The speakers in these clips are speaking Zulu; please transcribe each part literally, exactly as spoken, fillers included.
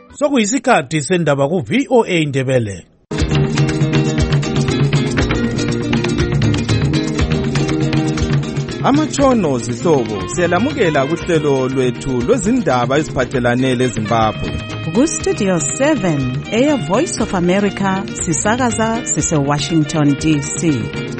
Sokuyisikhathi sendaba ku V O A Ndebele. Amatshono zihlobo siyalamukela kuhlelo lwethu lwezindaba eziphathelane leZimbabwe. Ku Studio seven, Air Voice of America, sisakaza sise Washington D C.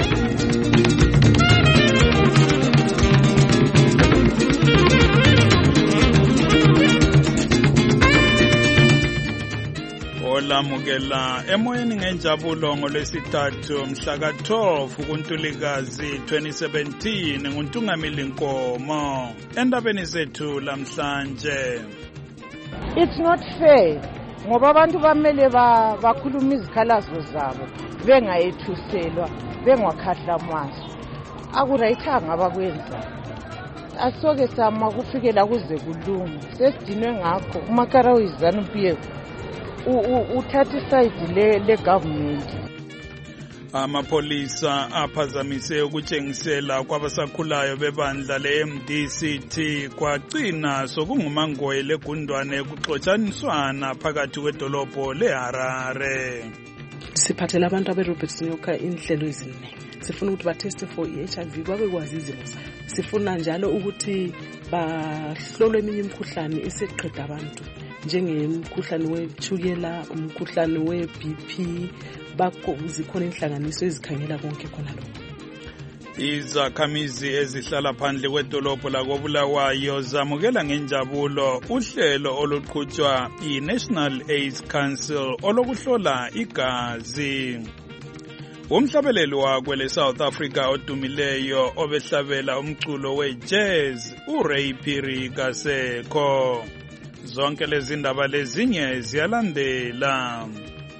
Olamukela emoyeni ngenjabulo ngolwesithathu mhla ka twelve kuNtulikazi twenty seventeen nguNtungamili Nkomo endabeni zethu lamhlanje. It's not fair ngoba abantu bamele bakhuluma izikhalazo zabo bengayethuselwa bengwakhahlamazwi akurayithanga abakwenza. Asoke sama kufikela kuze kulunge sesidinwe ngakho uMakarawu iZanu-P F uthatha iside le le government. Amapolisa aphazamise ukutshengisela kwabasakhulayo bebandla le M D C T kwagcina sokungumangoye legundwane kuxotshaniswana phakathi kwedolobho leHarare. Siphathela abantu abeRobert Sinoka inhlelo eziningi. Sifuna ukuthi bateste for i-H I V babekwazi izimo zabo. Sifuna njalo ukuthi bahlolwe eminye imikhuhlane eseqeda abantu njengemkhuhlane wethukela, umkhuhlane we-B P, bakho zikhona inhlanganiso ezikhangela konke khona lokho. Izakhamizi ezihlala phandle kwedolobho lakoBulawayo zamukela ngenjabulo uhlelo oluqhutshwa i-National AIDS Council olokuhlola igazi. Umhlabeleli wakwele South Africa odumileyo obehlabela umculo we-jazz uRay Phiri kasekho. Zonke lezi ndaba lezinye ziyalandela.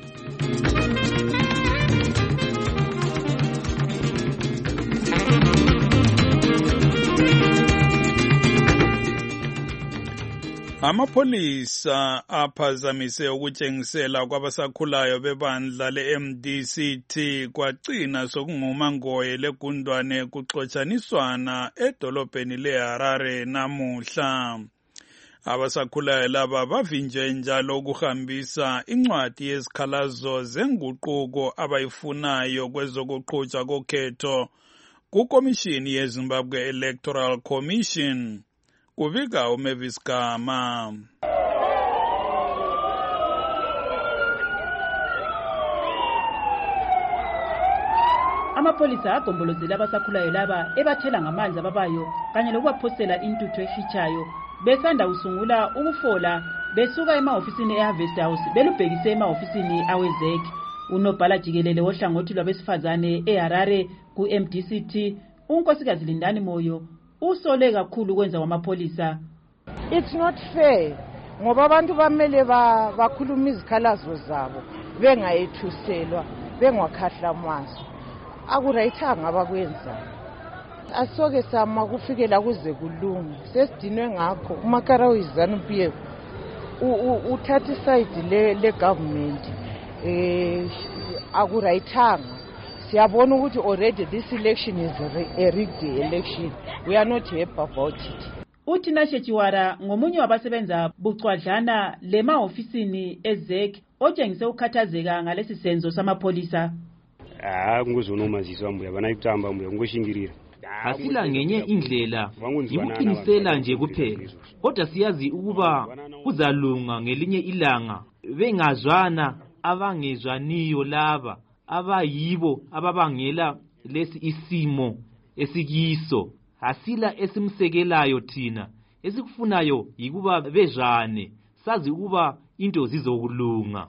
Amapolisa aphazamise ukutshengisela kwabasakhulayo bebandla le-M D C T kwagcina sokungumangoye legundwane kuxotshaniswana edolobheni leHarare namuhla. Abasakhulayo laba bavinjwe njalo ukuhambisa incwadi yezikhalazo zenguquko abayifunayo kwezokuqhutshwa kokhetho kukomishini yeZimbabwe Electoral Commission. Kuvika uMavis Gama. Amapolisa agombolozela abasakhulayo laba ebathela ngamanzi ababayo kanye lokubaphosela intuthu efichayo besanda usungula ukufola besuka emahofisini eHarvest House belubhekise emahofisini aweZEC. Unobhala jikelele wohlangothi lwabesifazane eHarare ku M D C T uNkosikazi Lindani Moyo usole kakhulu kwenza kwamapolisa. It's not fair ngoba abantu bamele bakhuluma izikhalazo zabo bengayethuselwa bengwakhahlamazwi akurayithanga abakwenza. Asoke sama kufikela kuze kulunge sesidinwe ngakho uMakarawu iZanu-P F uthatha iside le le government eh akurayithanga. Siyabona ukuthi already this election is a rigged election. We are not happy about it. Uthi Nashechiwara ngomunye wabasebenza bucwadlana lema ofisini eZEC otshengise ukhathazeka ngalesi senzo samapolisa. Ah nguzonoma ziswambuya bana ikutamba mbuya ngoshingirira. Asila ngenye indlela ibuqinisela nje kuphela kodwa siyazi ukuba kuzalunga ngelinye ilanga bengazwana abangezwaniyo laba abayibo ababangela lesi isimo esikiso. Asila esimsekelayo thina esikufunayo yikuba bezwane sazi ukuba into zizokulunga.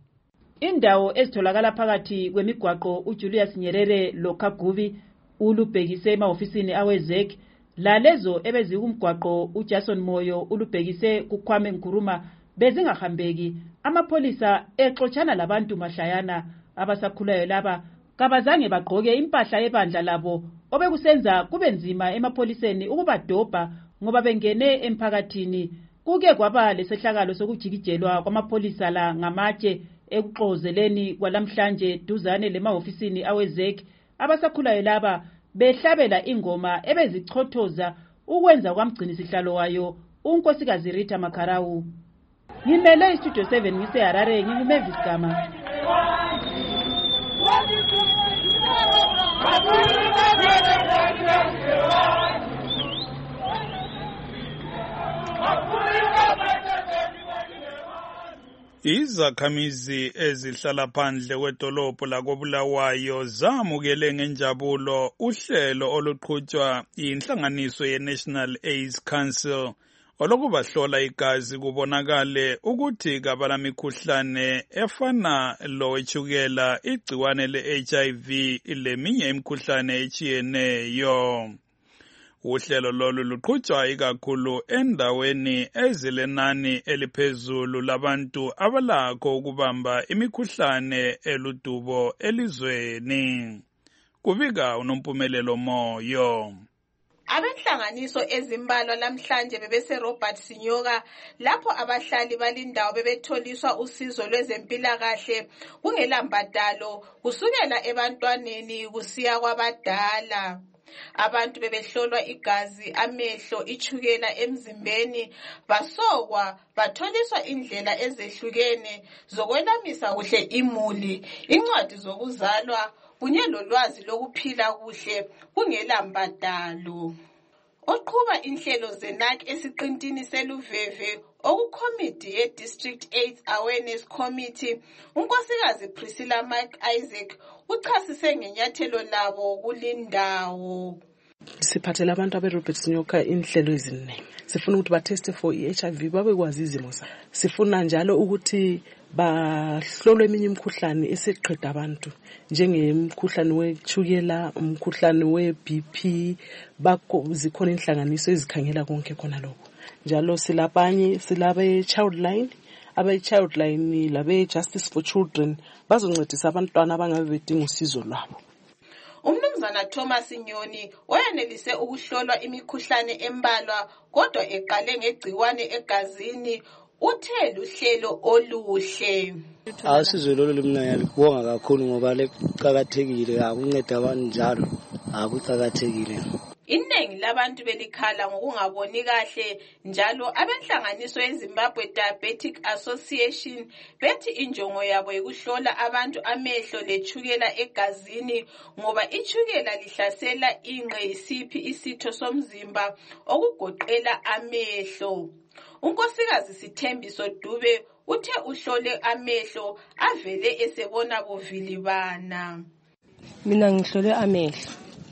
Indawo ezitholakala phakathi kwemigwaqo uJulius Nyerere loKaguvi ulubhekise emahofisini aweZEC lalezo ebezikumgwaqo uJason Moyo ulubhekise kuKwame Nkrumah bezingahambeki. Amapolisa exoxana labantu mahlayana abasakhulayo laba kabazange bagqoke impahla ebandla labo obekusenza kube nzima emapoliseni ukubadobha ngoba bengene emphakathini. Kuke kwaba lesehlakalo sokujikijelwa kwamapolisa la ngamatshe ekuxozeleni kwalamhlanje duzane lemahofisini aweZEC. Abasakhulayo laba behlabela ingoma ebezichothoza ukwenza kwamgcinisihlalo wayo uNkosikazi Rita Makarawu. Ngimele istudio seven ngiseHarare nginguMavis Gama. Izakhamizi ezihlala phandle kwedolobho lakoBulawayo zamukele ngenjabulo uhlelo oluqhutshwa yinhlanganiso ye-National AIDS Council olokubahlola igazi kubonakale ukuthi kabalamikhuhlane efana lowetshukela, igciwane le-H I V leminye imikhuhlane etshiyeneyo. Uhlelo lolu luqhutshwa ikakhulu endaweni ezilenani eliphezulu labantu abalakho ukubamba imikhuhlane eludubo elizweni. Kubika uNompumelelo Moyo. Abenhlanganiso ezimbalwa lamhlanje bebese Robert Sinyoka lapho abahlali balindawo bebetholiswa usizo lwezempilakahle kungelambadalo kusukela ebantwaneni kusiya kwabadala. Abantu bebehlolwa igazi, amehlo, ichukela emzimbeni, basokwa, batholiswa indlela ezehlukene zokwelamisa kuhle imuli, incwadi zokuzalwa, kunye lolwazi lokuphila kuhle kungelambadalo. Oqhuba inhlelo ze-N A C esiqintini seluveve okukomiti ye-District AIDS Awareness Committee, unkosikazi Priscilla Mike Isaac uchasise ngenyathelo labo kulindawo. Siphathela abantu abe-Robert Sinyoka inhlelo eziningi. Sifuna ukuthi bateste for i-H I V babekwazi izimo zabo. Sifuna njalo ukuthi bahlolwe eminye imikhuhlane eseqeda abantu njengemkhuhlane wechukela, umkhuhlane we-B P, bakho zikhona inhlanganiso ezikhangela konke khona lokho. Njalo silabanye silabe Childline, abe Childline labe Justice for Children bazoncedisa abantwana abangabe bedinga usizo lwabo. Umnumzana Thomas Nyoni wayenelise ukuhlolwa imikhuhlane embalwa kodwa eqale ngegciwane egazini. Uthela uhlelo oluhle. Asizo lolu limnaya libonga kakhulu ngoba leqhakathekile akunceda abantu njalo akuqhakathekile. Iningi labantu belikhala ngokungaboni kahle njalo abenhlanganiso yeZimbabwe Diabetic Association bethi injongo yabo ukuhlola abantu amehlo lechukela egazini ngoba ichukela lihlasela ingqe isiphi isitho somzimba okugoqela amehlo. Unkosikazi Sithembiso Dube uthe uhlole amehlo avele esebona buvilibana. Mina ngihlole amehlo.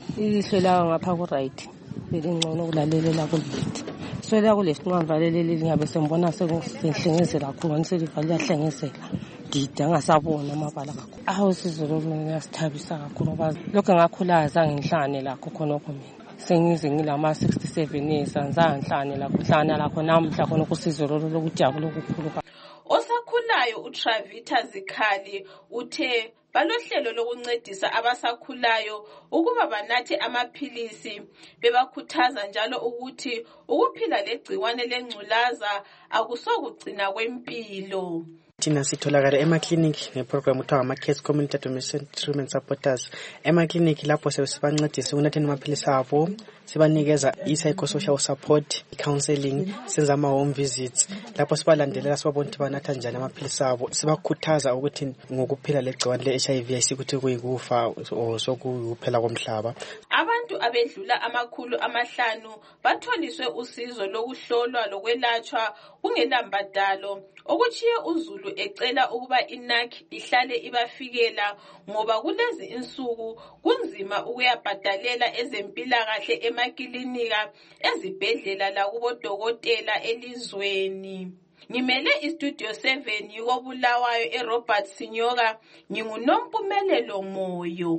Ihlola ngapha ku right. Belingcono kulalelela ku left. Sola ku left ngivalelele lingabe sembona sekuhlengezela kakhulu ngiselivala yahlengezela. Ngida ngasabona amabala kakhulu. Awu sizolo mina yasithabisa kakhulu ngoba lokho ngakhulaza ngihlane lakho khonokho mina. Sengize ngilama sixty-seven years anzanhlane lapho hlana lakho namhla khona kusizo lokujabula okukhulu. Osakhulayo uTravita Zikhali uthe balohlelo lokuncedisa abasakhulayo ukuba banathe amaphilisi bebakhuthaza njalo ukuthi ukuphila legciwane lengculaza akusokugcina kwempilo. Thina sitholakala ema-clinic ngeprogram kuthiwa ama-Case Community Admission Treatment Supporters. Ema-clinic lapho sibancedisa ukunatheni amaphilisi abo, sibanikeza i-psychosocial support, i-counseling, senza ama-home visits. Lapho sibalandelela sibabona ukuthi banatha njani amaphilisi abo. Sibakhuthaza ukuthi ngokuphila legciwane le-H I V ayisikuthi kuyikufa or sokuphela komhlaba. Abantu abedlula amakhulu amahlanu batholiswe usizo lokuhlolwa lokwelatshwa kungelambadalo okuchiye uZulu ecela ukuba i-N A C ihlale ibafikela ngoba kulezi insuku kunzima ukuyabhadalela ezempilakahle emakilinika ezibhedlela lakubodokotela elizweni. Ngimele istudio seven yokobulawayo eRobert Sinyoka nginguNompumelelo Moyo.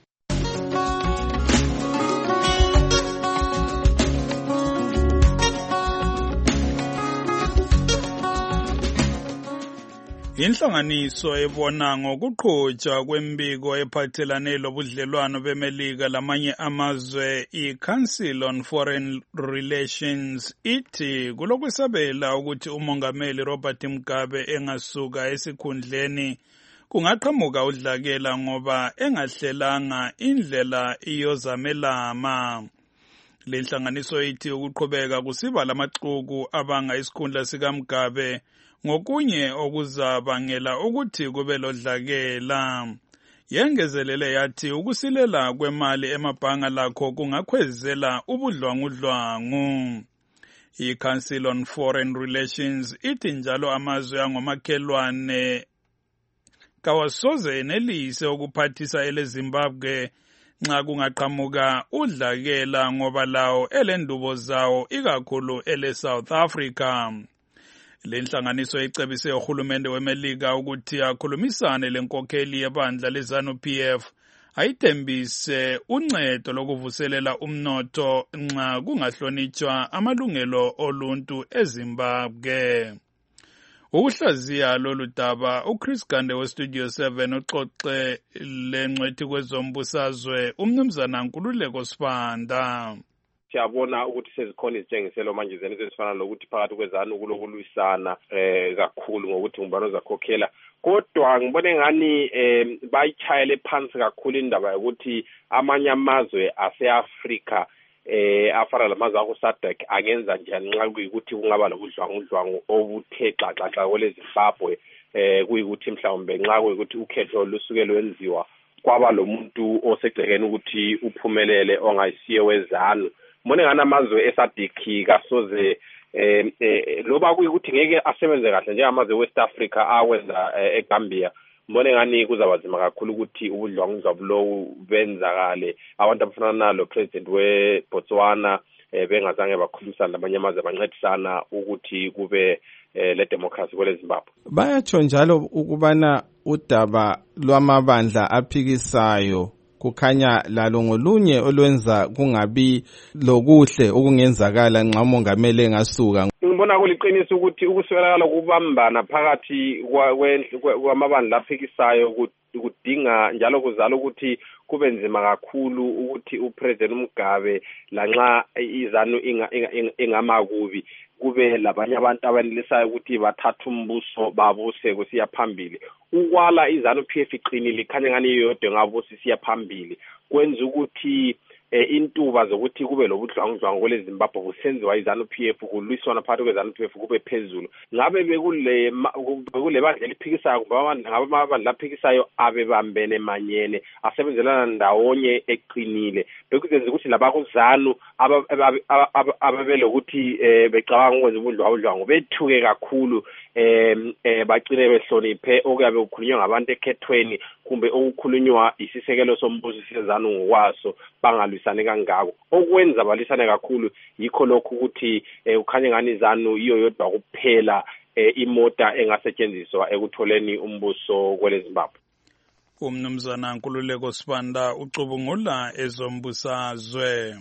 Inhlanganiso ebona ngokuqhutshwa kwembiko ephathelane lobudlelwano beMelika lamanye amazwe i-Council on Foreign Relations ithi kulokusabela ukuthi umongameli Robert Mugabe engasuka esikhundleni kungaqhamuka udlakela ngoba engahlelanga indlela iyozamelama. Lenhlanganiso ithi ukuqhubeka kusiba lamaxuku abanga isikhundla sika Mugabe ngokunye okuzabangela ukuthi kube lodlakela. Yengezelele yathi ukusilela kwemali emabhanga lakho kungakhwezela ubudlwangudlwangu. I-Council on Foreign Relations ithi njalo amazwe angomakhelwane kawasoze enelise ukuphathisa eleZimbabwe nxa kungaqhamuka udlakela ngoba lawo elendubo zawo ikakhulu ele-South Africa. Le nhlanganiso icebise uhulumende weMelika ukuthi akhulumisane lenkokheli yebandla le-ZANU-P F ayithembise uncedo lokuvuselela umnotho nxa kungahlonitshwa amalungelo oluntu eZimbabwe. Ukuhlaziya lolu daba uChris Gande weStudio seven uxoxe lengcwethi kwezombusazwe umnumzana Nkululeko Sibanda. Siyabona ukuthi sezikhona izitshengiselo manje zenzo ezifana lokuthi phakathi kwezanu kulokulisana eh kakhulu ngokuthi ngubani ozakhokhela, kodwa ngibone ngani eh bayichayele phansi kakhulu indaba yokuthi amanye amazwe ase-Africa eh afana lamazwe akho SADC angenza njani nxa kuyikuthi kungaba lobudlwangudlwangu obuthe xaxaxa kweleZimbabwe eh kuyikuthi mhlawumbe nxa kuyikuthi ukhetho lusuke lwenziwa kwaba lo muntu osegcekeni ukuthi uphumelele ongayisiye wezanu. Mbone ngana amazwe eSADC kasoze eh, eh loba kuyikuthi ngeke asebenze kahle njengamazwe West Africa awenza eh, eGambia. Mbone ngani kuzabazima kakhulu ukuthi ubudlwangudlwangu lobu benzakale. Abantu abafana nalo president weBotswana eh, bengazange bakhulumisana labanye amazwe bancedisana ukuthi kube eh, le democracy kwele Zimbabwe. Bayatsho njalo ukubana udaba lwamabandla aphikisayo kukhanya lalo ngolunye olwenza kungabi lokuhle okungenzakala nxa umongameli engasuka. Ngibona kuliqiniso ukuthi ukuswelakala kubambana phakathi kwamabandla aphikisayo kudinga njalo kuzala ukuthi kube nzima kakhulu ukuthi uPresident Mugabe lanxa izanu ingamakubi kube labanye abantu abanelisayo ukuthi bathatha umbuso babuse kusiya phambili. Ukwala izanu-P F iqinile ikhanya ngani yodwa ngabusi siya phambili kwenza ukuthi eh, intuba zokuthi kube lobudlwangudlwangu kwele Zimbabwe kusenziwa izanu-P F kulwiswana phakathi kwezanu-P F kube phezulu. Ngabe bekule bekule bandla eliphikisayo kumbe ngabe amabandla aphikisayo abebambene manyene asebenzelana ndawonye eqinile bekuzenza ukuthi labakuzanu ababele ukuthi becabanga ukwenza ubudlwangudlwangu bethuke kakhulu eh bagcine behloniphe okuyabe ukukhulunywa ngabantu ekhethweni kumbe okukhulunywa isisekelo sombuso sezanu ngokwaso bangalwisani kangako. Okwenza balisane kakhulu yikho lokhu ukuthi ukhanye ngani izanu iyo yodwa kuphela imota engasetshenziswa ekutholeni umbuso kwele Zimbabwe. Umnumzana Nkululeko Sibanda ucubungula ezombusazwe.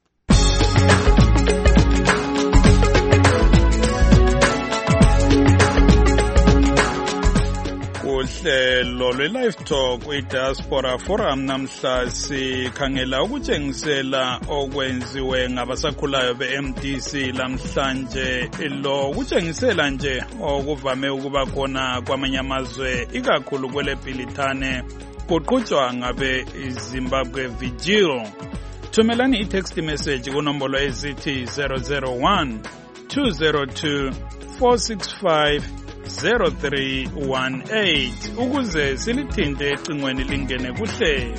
Uhlelo lwe-Live Talk kwi-Diaspora Forum namhla sikhangela ukutshengisela okwenziwe ngabasakhulayo be-M D C lamhlanje, lo kutshengisela nje okuvame ukuba khona kwamanye amazwe ikakhulu kwele Bhilithane kuqhutshwa ngabe Zimbabwe Vigil. Thumelani i-text message kunombolo ezithi zero zero one two zero two four six five zero three one eight ukuze silithinte ecingweni lingene kuhle.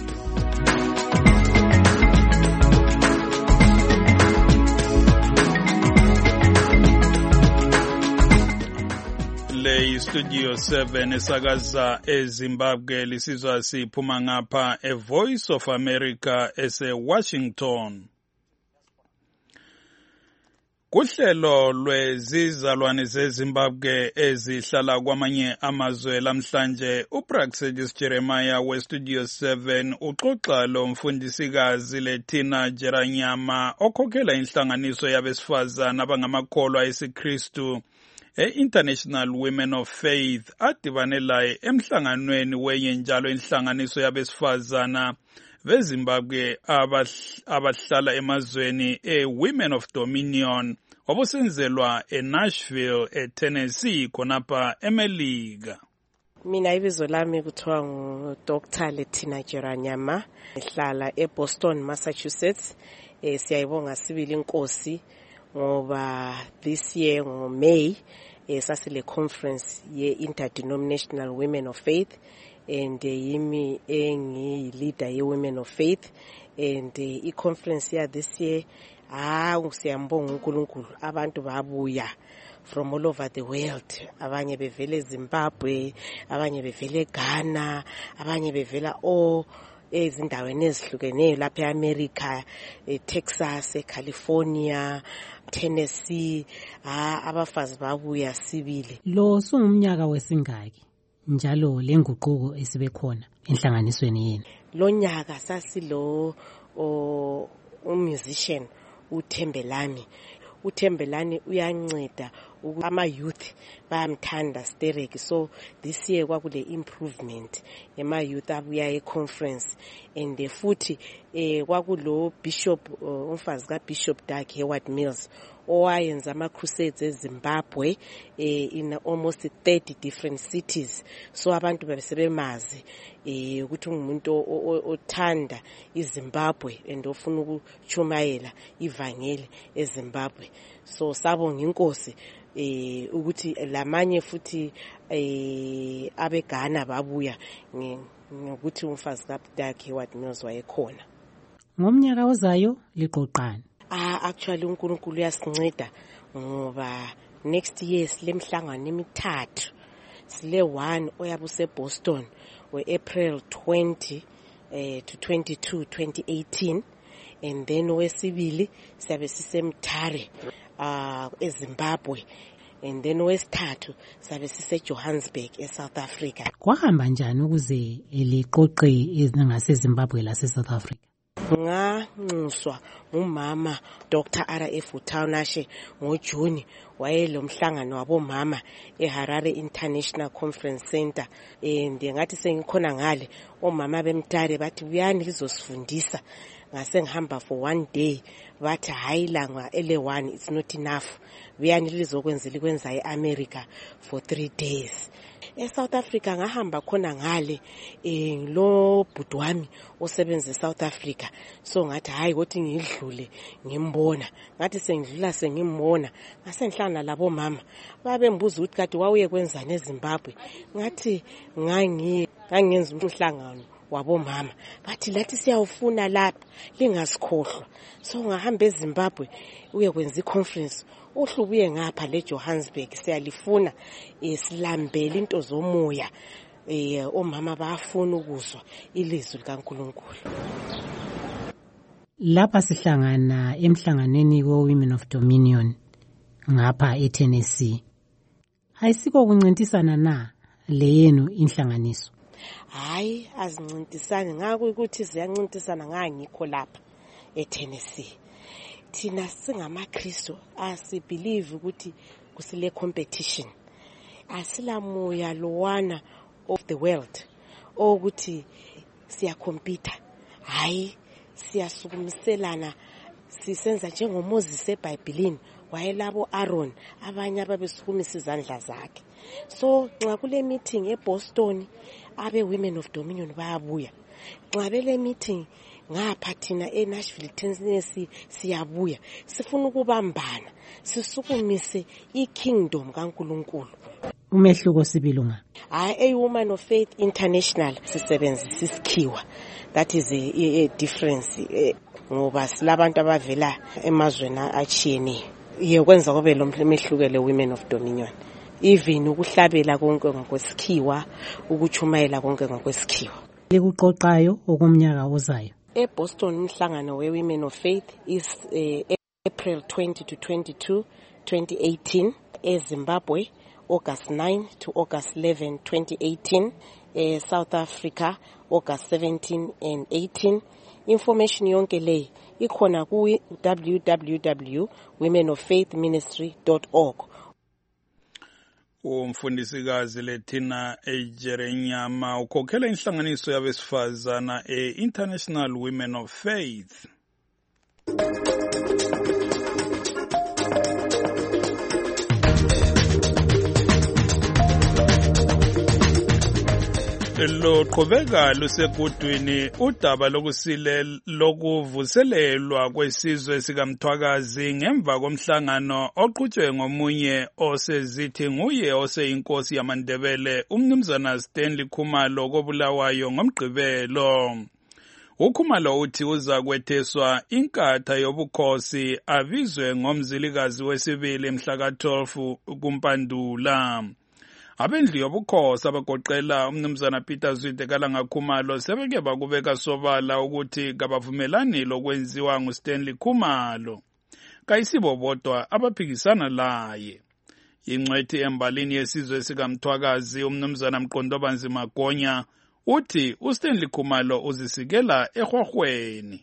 Le Studio seven esakaza eZimbabwe lisizwa siphuma ngapha e Voice of America ese Washington. Kuhlelo lwezizalwane zeZimbabwe ezihlala kwamanye amazwe lamhlanje uPraxedis Jeremiah weStudio seven uxoxa lo mfundisikazi leThina Jeranyama okhokhela inhlanganiso yabesifazana abangamakholwa esiKristu e-International Women of Faith adibane laye emhlanganweni wenye njalo inhlanganiso yabesifazana beZimbabwe abahlala emazweni e-Women of Dominion wabusenzelwa eNashville eTennessee khonapha eMelika. Mina ibizo lami kuthiwa nguDoctor Letina Jeranyama, ngihlala eBoston, Massachusetts. Eh siyayibonga sibili inkosi ngoba this year ngoMay eh, sasile conference ye Interdenominational Women of Faith, and uh, yimi engi leader ye Women of Faith, and uh, I conference ya this year ah siyambonga uNkulunkulu abantu babuya from all over the world. Abanye bevele Zimbabwe, abanye bevele Ghana, abanye bevela o ezindaweni ezihlukeneyo lapha eAmerica, eTexas, eCalifornia, Tennessee. Ah abafazi babuya sibili. Lo sungumnyaka wesingaki njalo lenguquko esibe khona enhlanganisweni yenu? Lo nyaka sasilo o musician uThembelani. uThembelani uyanceda ama youth bayamthanda Sterek, so this year kwakule improvement ema youth abuya e conference, and futhi eh kwakulo bishop umfazi ka Bishop Doug Howard Mills owayenza ama crusades eZimbabwe eh in almost thirty different cities. So abantu babesebemazi eh ukuthi umuntu othanda iZimbabwe and ofuna ukuchumayela ivangeli eZimbabwe. So sabonga inkosi eh ukuthi lamanye futhi eh abeGhana babuya ngokuthi umfazi kaDoug Howard Mills wayekhona. Ngomnyaka ozayo liqoqana? Ah actually uNkulunkulu uyasinceda ngoba next year silemhlangano emithathu. Sile one oyabuse Boston we April twentieth eh to twenty-two twenty eighteen, and then wesibili siyabe sisemthare uh eZimbabwe, and then wesithathu sabe sise Johannesburg eSouth Africa. Kwahamba njani ukuze liqoqe ezingase Zimbabwe la South Africa? Nganxuswa umama Doctor R F Uthawunashe ngoJuni wayelo mhlangano wabomama eHarare International Conference Center, and ngathi sengikhona ngale omama bemtare bathi uyani lizosifundisa. Ngase ngihamba for one day bathi hayi langa ele one it's not enough, uyani lizokwenzela ikwenza eAmerica for three days. eSouth Africa ngahamba khona ngale eh lo bhuti wami osebenza eSouth Africa, so ngathi hayi ukuthi ngidlule ngimbona, ngathi sengidlula sengimbona ngase ngihlangana labo mama babembuza ukuthi kade wawuye kwenzani eZimbabwe. Ngathi ngangi ngangenza umhlangano wabomama, bathi lathi siyawufuna lapha lingasikhohlwa. So ngahamba eZimbabwe uye kwenza iconference, uhlubuye ngapha le Johannesburg siyalifuna isilambele into zomoya eh omama bayafuna ukuzwa ilizwi likaNkulunkulu. Lapha sihlangana emhlanganweni we Women of Dominion ngapha eTennessee. Ayisiko kuncintisana na leyenu inhlanganiso? Hayi azincintisani, ngakho ukuthi ziyancintisana ngangikho lapha eTennessee. Thina singamaKristu asibelieve ukuthi kusile competition, asilamoya lowana of the world ukuthi siya compete. Hayi siyasukumiselana, sisenza njengoMoses eBhayibhelini wayelabo Aaron abanye ababesukumisa izandla zakhe. So nxa kule meeting eBoston abe Women of Dominion bayabuya, nxa bele meeting ngapha thina eNashville Tennessee siyabuya, sifuna ukubambana sisukumise ikingdom kaNkulunkulu. Umehluko sibilunga hayi a Woman of Faith International sisebenzisa isikhiwa, that is a, a, a difference ngoba silabantu abavela emazweni achiyeneyo. Yekwenza kube lo mehluko le Women of Dominion, even ukuhlabela konke ngokwesikhiwa, ukuchumayela konke ngokwesikhiwa. Likuqoqayo okumnyaka ozayo eBoston umhlangano we Women of Faith is uh, April twentieth to twenty-two twenty eighteen, eZimbabwe August ninth to August eleventh twenty eighteen, uh, South Africa August seventeenth and eighteenth. Information yonke le ikhona ku w w w dot women of faith ministry dot org. Umfundisikazi Lethina Ejerenyama ukhokhela inhlanganiso yabesifazana e-International Women of Faith. luqhubeka lusegudwini udaba lokusile lokuvuselelwa kwesizwe sikaMthwakazi ngemva komhlangano oqhutshwe ngomunye osezithi nguye oseyinkosi yamaNdebele umnumzana Stanley Khumalo kobulawayo ngomgqibelo. uKhumalo uthi uza kwetheswa inkatha yobukhosi avizwe ngomzilikazi wesibili mhla ka twelve kuMpandula. Abendlu yobukhosi abagoqela umnumzana Peter Zwide Kalanga Khumalo sebeke bakubeka sobala ukuthi kabavumelani lokwenziwa nguStanley Khumalo. Kayisibo bodwa abaphikisana laye. Ingcwethi embalini yesizwe sikaMthwakazi umnumzana Mqondobanzi Magonya uthi uStanley Khumalo uzisikela ehwahweni.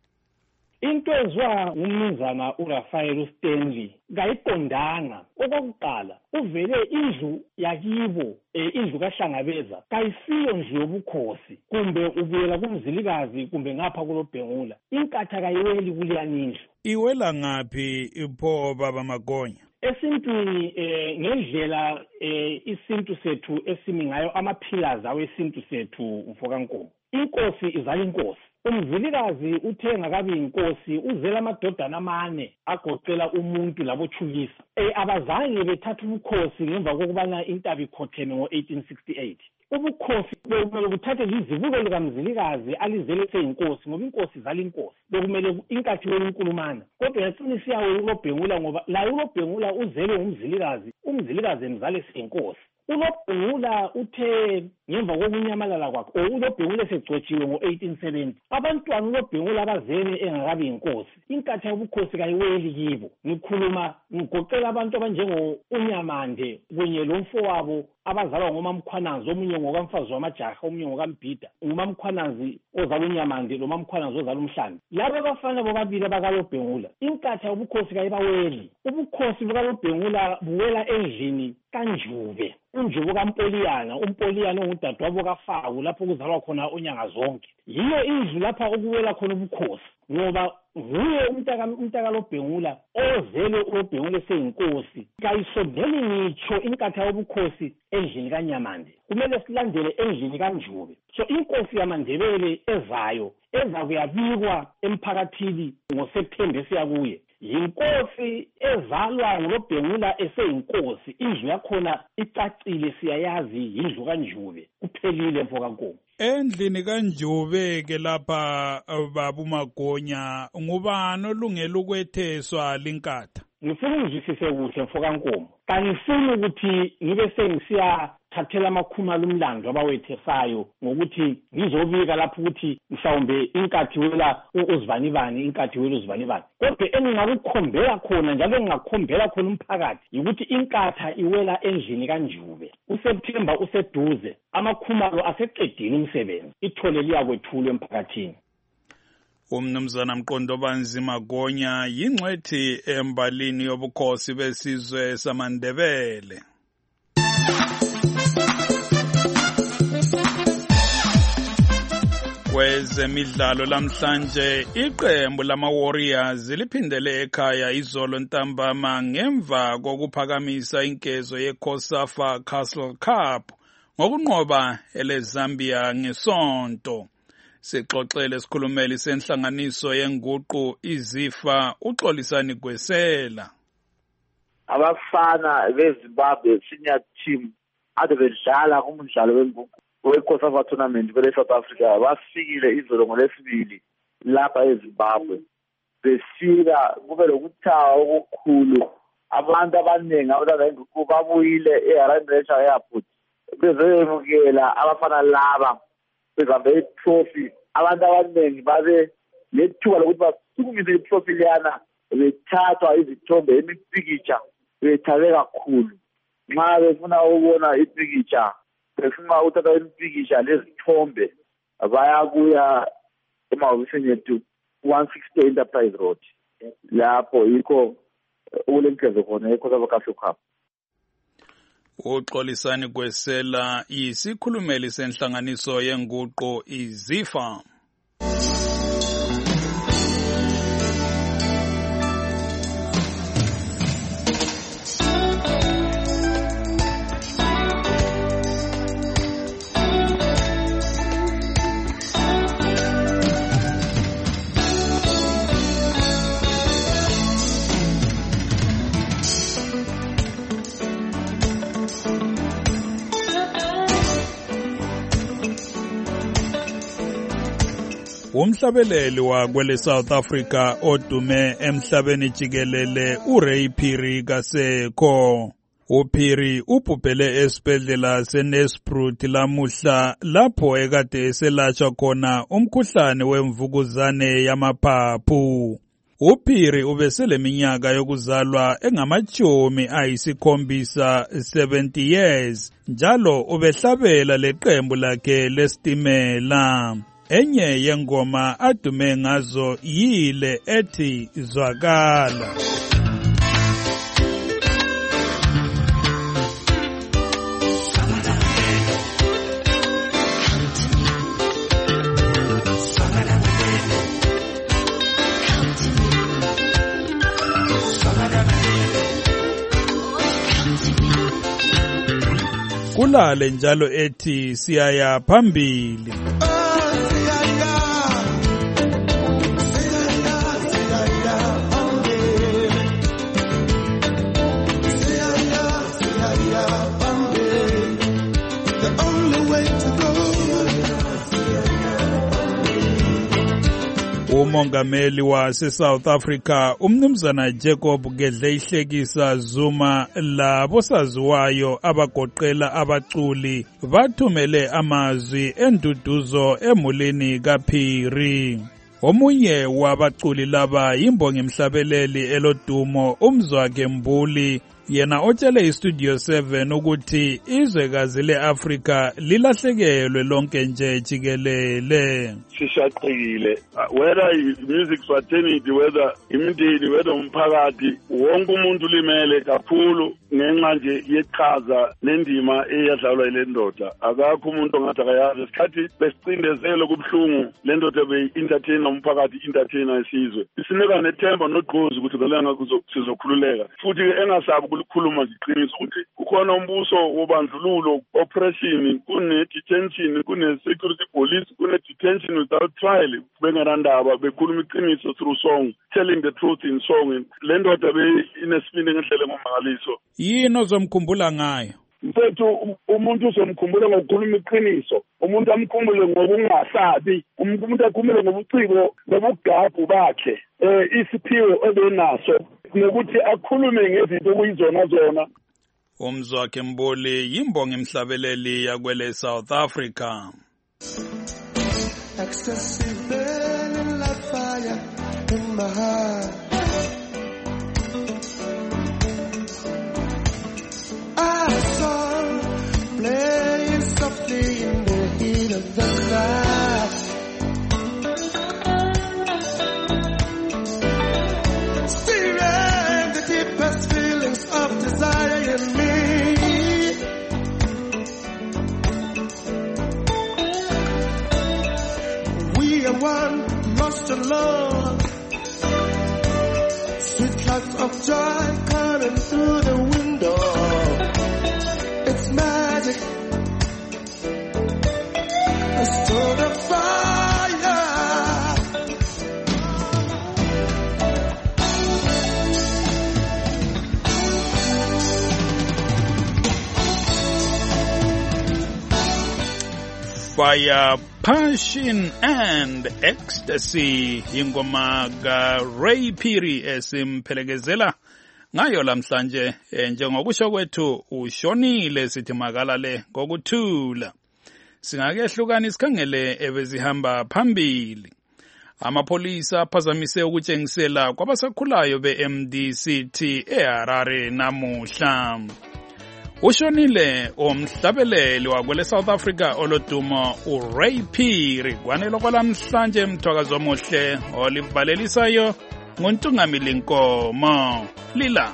Into ezwa ngumnumzana uRafael Stanley kayiqondanga. Okokuqala uvele indlu yakibo eh, indlu kaHlangabeza kayisiyo nje yobukhosi kumbe ubuyela kumzilikazi kumbe ngapha kulobhengula. Inkatha kayiweli kuliyanindlu. Iwela ngaphi ipho baba Magonya? Esintwini eh, ngendlela eh, isintu sethu esimi ngayo ama-pillars awesintu sethu mfokaNkomo. Inkosi izala inkosi. Umzilikazi uthenga kabi inkosi uzela amadodana amane agoqela umuntu labothukisa. Eh abazange bethatha ubukhosi ngemva kokubana intaba ikhotheme ngo eighteen sixty-eight. Ubukhosi bekumele buthathe izibuko likaMzilikazi alizele seyinkosi ngoba inkosi izala inkosi. Bekumele inkathi wenkulumana. Kodwa yacina siyawe uLobhengula ngoba la uLobhengula uzele ngumzilikazi, umzilikazi emzale seyinkosi. uLobhengula uthe ngemva kokunyamalala kwakhe uLobhengula segcotshiwe ngo eighteen seventy. Abantwana uLobhengula abazene engakabi inkosi. Inkatha yobukhosi kayiweli kibo. Ngikhuluma ngigoqela abantu abanjengo uNyamande kunye lomfowabo abazalwa ngoMamkhwanazi, omunye ngokamfazi wamajaha, omunye ngokaMbhida. uMamkhwanazi ozala uNyamande loMamkhwanazi ozala uMhlanga. Laba bafana bobabili abakaLobhengula. Inkatha yobukhosi kayibaweli. Ubukhosi bukaLobhengula buwela endlini kaNjube. uNjube kaMpoliyana, uMpoliyana ongudadewabo kaFaku lapho kuzalwa khona unyanga zonke. Yiyo indlu lapha okuwela khona ubukhosi ngoba nguye umntaka umntaka Lobhengula ozele uLobhengula seyinkosi. Kayisondeli ngitsho inkatha yobukhosi endlini kaNyamande. Kumele silandele endlini kaNjube. So inkosi yamaNdebele ezayo eza kuyabikwa emphakathini ngoSeptember siyakuye. Yinkosi ezalwa nguLobhengula eseyinkosi. Indlu yakhona icacile siyayazi indlu kaNjube. Kuphelile mfokaNkomo. Endlini kaNjube ke lapha baba uMagonya ngubani olungela ukwetheswa linkatha? Ngifuna ngizwisise kuhle mfokaNkomo. Kanifuni ukuthi ngibe sengisiya thathela amakhumalo umlando abawethesayo ngokuthi ngizobika lapho ukuthi mhlawumbe inkathi wela uzibanibani inkathi wela uzibanibani. Kodwa engingakukhombela khona njalo engingakhombela khona umphakathi ukuthi inkatha iwela endlini kaNjube. uSeptember useduze, amakhumalo aseqedile umsebenzi, ithole liyakwethulwa emphakathini. Umnumzana Mqondobanzi Magonya yingcwethi embalini yobukhosi besizwe samaNdebele. Kwezemidlalo lamhlanje iqembu lama-Warriors liphindele ekhaya izolo ntambama ngemva kokuphakamisa inkezo ye-COSAFA Castle Cup ngokunqoba eleZambia ngesonto. Sixoxele sikhulumeli senhlanganiso yenguqu iZIFA uXolisani Gwesela. Abafana beZimbabwe senior team ade bedlala kumdlalo wenguqu we-COSAFA tournament kwele South Africa bafikile izolo ngolesibili lapha eZimbabwe. Befika kube lokuthawa okukhulu, abantu abaningi abantwana benguqu babuyile eHarare International Airport bezemukela abafana laba bezambe itrophy. Abantu abaningi babe lethuba lokuthi basukumise itrophy liyana bethathwa izithombe emipikitsha bethabe kakhulu. Nxa befuna ukubona ipikitsha befuna uthatha impikitsha lezithombe bayakuya emahofisini yethu one sixty Enterprise Road. Lapho yikho ukulenkezo khona eCOSAFA Castle Cup. uXolisani Gwesela yisikhulumeli senhlanganiso yenguqu iZIFA. Umhlabeleli wakwele South Africa odume emhlabeni jikelele uRay Phiri kasekho. uPhiri ubhubhele esibhedlela seNelspruit lamuhla lapho ekade eselatshwa khona umkhuhlane wemvukuzane yamaphaphu. uPhiri ubeseleminyaka yokuzalwa engamachumi ayisikhombisa seventy years njalo ubehlabela leqembu lakhe lestimela. Enye yengoma adume ngazo yile ethi Zwakala. Kulale njalo ethi siyaya phambili. Umongameli wase South Africa umnumzana Jacob Gedleyihlekisa Zuma labo saziwayo abagoqela abaculi bathumele amazwi enduduzo emulini kaPhiri. Omunye wabaculi laba yimbongi mhlabeleli elodumo uMzwakhe Mbuli, yena otshele iStudio seven ukuthi izwekazi leAfrika lilahlekelwe lonke nje jikelele. Sishaqile whether music fraternity, whether imindeni, whether umphakathi, wonke umuntu limele kakhulu ngenxa nje yeqhaza nendima eyadlalwa ile ndoda. Akakho umuntu ongathi akayazi isikhathi besicindezelo kubhlungu le ndoda be-entertainer umphakathi, entertainer isizwe. Isinika nethemba nogqozi ukuthi ngelanga sizokhululeka futhi engasabi ukukhuluma ngiqiniso ukuthi kukhona umbuso wobandlululo, oppression, kune-detention, kune-security police, kune-detention without trial, benganandaba bekhuluma iqiniso through song, telling the truth in song. Le ndoda be-inesibindi ngendlela engomangaliso. Yini ozomkhumbula ngayo? Mfethu umuntu uzomkhumbula ngokukhuluma iqiniso, umuntu amkhumbule ngokungasabi, umuntu akhumbule ngobuciko nobugagu bakhe, eh isiphiwo ebenaso nokuthi akhulume ngezinto okuyizona zona. uMzwakhe Mbuli yimbongi emhlabeleli yakwele South Africa. Ecstasy burning like fire in my heart. I saw playing softly in the heat of the night. Stirring the deepest feelings of desire in me. We are one, lost and alone. Sweet clouds of joy coming through the window. It's magic, a story of fire. Fire, passion and ecstasy. Ingoma ka Ray Phiri esimphelekezela ngayo lamhlanje. Njengokusho kwethu ushonile sithi makalale ngokuthula. Singakehlukana isikhangele ebezihamba phambili. Amapolisa aphazamise ukutshengisela kwabasakhulayo be-M D C T eHarare namuhla. Ushonile umhlabeleli wakwele South Africa olodumo uRay Phiri kwanelo kwalamhlanje mthwakazo omuhle olivalelisayo nguntungamili Nkomo lila.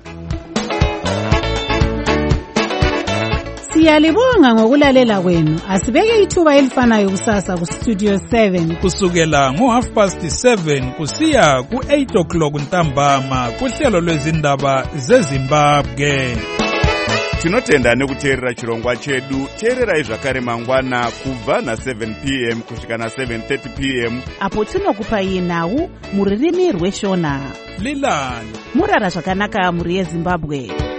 Siyalibonga ngokulalela kwenu. Asibeke ithuba elifanayo kusasa ku Studio seven kusukela ngo half past seven kusiya ku eight o'clock ntambama kuhlelo lwezindaba zeZimbabwe. Tinotenda nekuteerera chirongwa chedu. Teererai zvakare mangwana kubva na seven p m kusvika na seven thirty p m apo tinokupai nhau muririmi rweshona. Lilani murara zvakanaka muri yeZimbabwe.